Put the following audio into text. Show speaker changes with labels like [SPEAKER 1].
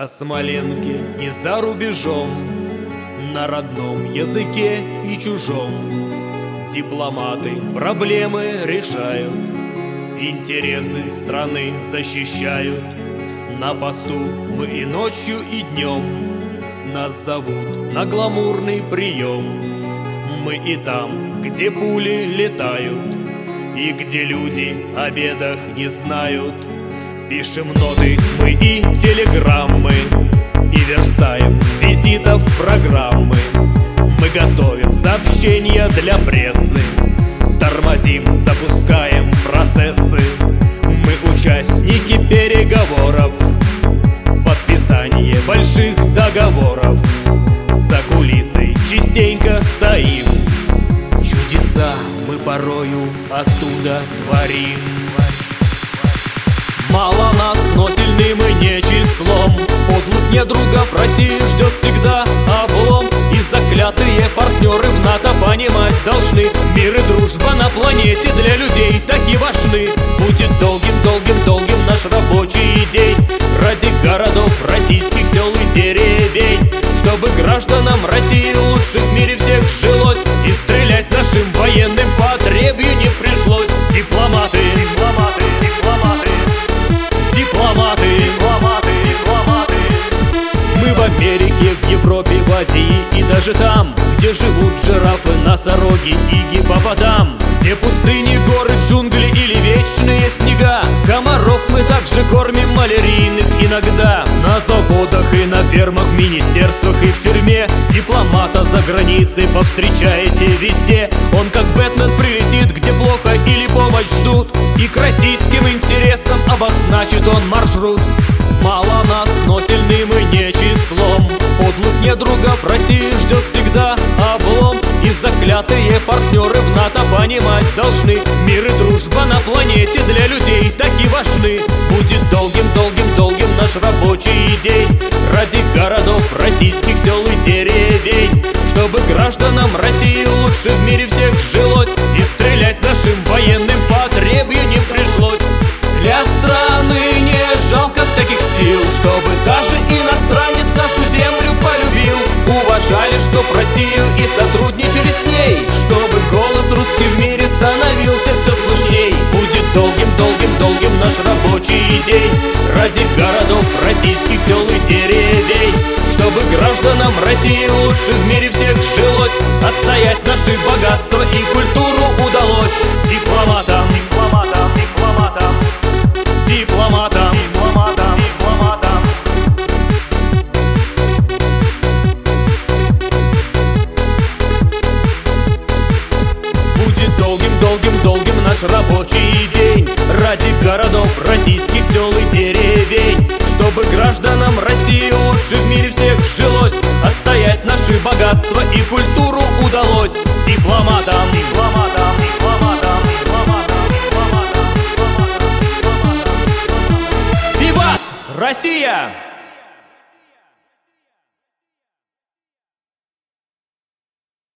[SPEAKER 1] о Смоленке и за рубежом, на родном языке и чужом. Дипломаты проблемы решают, интересы страны защищают. На посту мы и ночью, и днем, нас зовут на гламурный прием. Мы и там, где пули летают, и где люди о бедах не знают. Пишем ноты мы и телеграммы, и верстаем визитов программы. Мы готовим сообщения для прессы, тормозим, запускаем процессы. Мы участники переговоров, подписание больших договоров. За кулисой частенько стоим, чудеса мы порою оттуда творим. Мало нас, но сильны мы не числом. Подлых недругов России ждет всегда облом. И заклятые партнеры в НАТО понимать должны: мир и дружба на планете для людей таки важны. Будет долгим наш рабочий день ради городов российских, сел и деревень, чтобы гражданам России лучше в мире всех жилось, и стрелять нашим военным по отребью не пришлось. Дипломаты, дипломаты, дипломаты, дипломаты, дипломаты, дипломаты. Мы в Америке, в Европе, в Азии и даже там, где живут жирафы, носороги и гиппопотам, где пустыни, горы, джунгли или вечные снега. Комаров мы также кормим малярийных иногда. На заводах и на фермах, в министерствах и в тюрьме. Дипломата за границей повстречаете везде. Он как Бэтмен прилетит, где плохо или помощь ждут, и к российским интересам обозначит он маршрут. Мало нас, но сильны мы не числом. Подлых недругов России ждет всегда облом. И заклятые партнеры в НАТО понимать должны: мир и дружба на планете для людей таки важны. Будет долгим наш рабочий день ради городов российских, сел и деревень, чтобы гражданам России лучше в мире всех жилось, и стрелять нашим военным по отребью не пришлось. Для страны не жалко всяких сил, чтобы даже иностранец нашу землю полюбил. Уважали, чтоб Россию и сотрудничали с ней, чтобы голос русский в мире становился все слышней. Будет долгим наш рабочий день ради городов российских, сел и деревень, чтобы гражданам России лучше в мире всех жилось, отстоять наши богатства и культуру удалось. Дипломатам, дипломатам, дипломатам, дипломатам, дипломатам, дипломатам. Будет долгим наш рабочий день ради городов российских, сел и деревень, чтобы гражданам России лучше в мире всех жилось, отстоять наши богатства и культуру удалось. Дипломатам, дипломатам, дипломатам, дипломатам, дипломатам, дипломатам, дипломатам. Виват Россия!